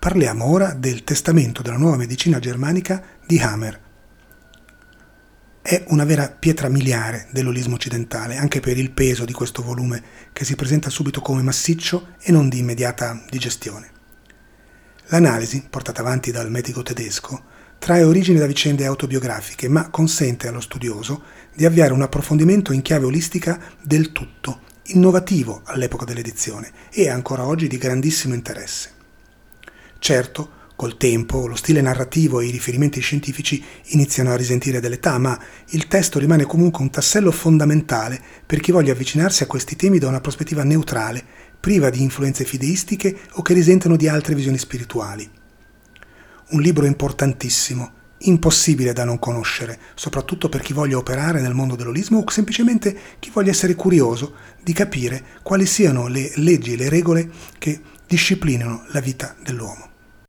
Parliamo ora del Testamento della nuova medicina germanica di Hammer. È una vera pietra miliare dell'olismo occidentale, anche per il peso di questo volume che si presenta subito come massiccio e non di immediata digestione. L'analisi, portata avanti dal medico tedesco, trae origine da vicende autobiografiche, ma consente allo studioso di avviare un approfondimento in chiave olistica del tutto, innovativo all'epoca dell'edizione e ancora oggi di grandissimo interesse. Certo, col tempo, lo stile narrativo e i riferimenti scientifici iniziano a risentire dell'età, ma il testo rimane comunque un tassello fondamentale per chi voglia avvicinarsi a questi temi da una prospettiva neutrale, priva di influenze fideistiche o che risentano di altre visioni spirituali. Un libro importantissimo, impossibile da non conoscere, soprattutto per chi voglia operare nel mondo dell'olismo o semplicemente chi voglia essere curioso di capire quali siano le leggi e le regole che disciplinano la vita dell'uomo.